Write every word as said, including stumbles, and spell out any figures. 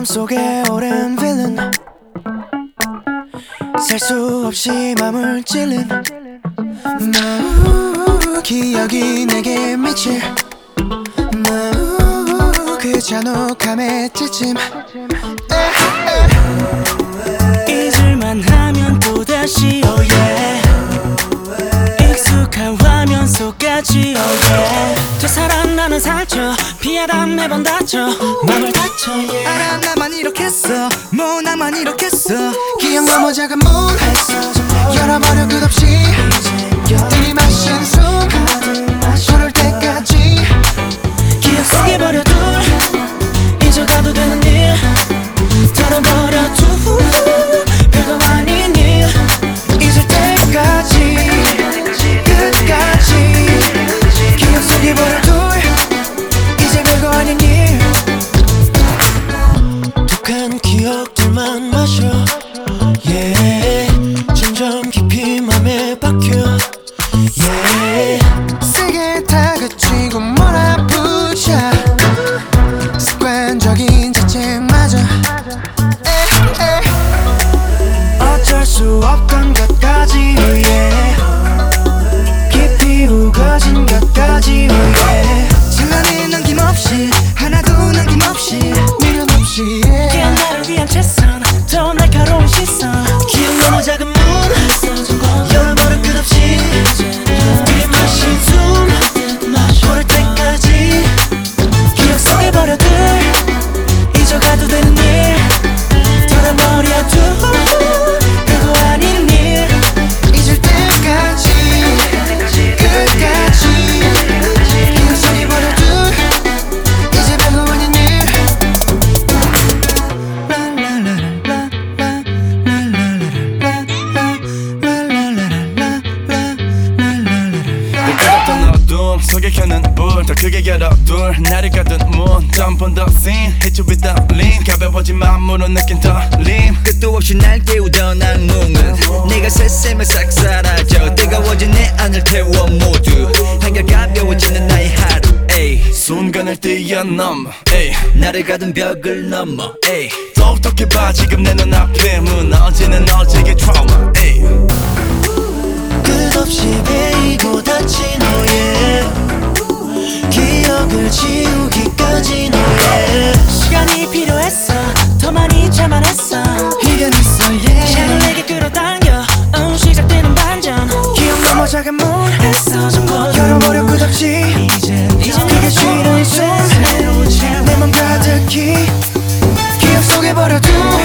마음속에 오랜 빌런 살 수 없이 맘을 찔른 마음 기억이 내게 미칠 마음 그 잔혹함에 찌침 잊을만 하면 또다시 oh yeah 익숙한 화면 속까지 oh yeah 되살아 나는 살쪄 피하다 매번 다쳐 맘을 다쳐 yeah 알아 나만 이렇겠어 뭐 나만 이렇겠어 기억 너무 작은 문 열어버려 끝없이 들이마신 숨 부를 때까지 기억 속에 버려둘 잊어가도 되는 일 털어버려둘 별거 아닌 일 잊을 때까지 끝까지 기억 속에 버려둘 이제 별거 아닌 일 독한 기억들만 마셔 yeah 점점 깊이 맘에 박혀 yeah 세게 다그치고 몰아붙여 습관적인 자책마저 어쩔 수 없던 것까지 oh yeah 깊이 우거진 것까지 oh yeah 장난이 남김없이 하나도 남김없이 미련 없이 yeah 깨어난 나를 위한 최선 더 날카로운 시선 기억 너무 작은 문 열어버려 끝없이 들이마신 숨 부를 때까지 기억 속에 버려둘 잊어가도 되는 일 털어버려둘 별거 아닌 일 잊을 때까지 끝까지 기억 속에 버려둘 이제 별거 아닌 일 뜨거웠던 어둠 속에 켜는 불 더 크게 열어둘 나를 가둔 문 덤번 더 scene Hit you with the lean 가벼워진 마음으로 느낀 떨림 끝도 없이 날 깨우던 악몽은 네가 새샘에 싹 사라져 뜨거워진 내 안을 태워 모두 한결 가벼워지는 나의 하루 에이. 순간을 뛰어넘어 에이. 나를 가둔 벽을 넘어 에이. 똑똑히 봐 지금 내 눈앞에 무너지는 어제의 트라우마 에이. 끝없이 베이고 닫힌 너의 기억을 지우기까지 너의 시간이 필요했어 더 많이 참아냈어 이겨냈어 yeah 시간을 내게 끌어당겨 어, 시작되는 반전 기억 너무 작은 문 했어 전부 열어버려 끝없이 이제 그게 쉬는 숨 내 맘 가득히 기억 속에 버려둔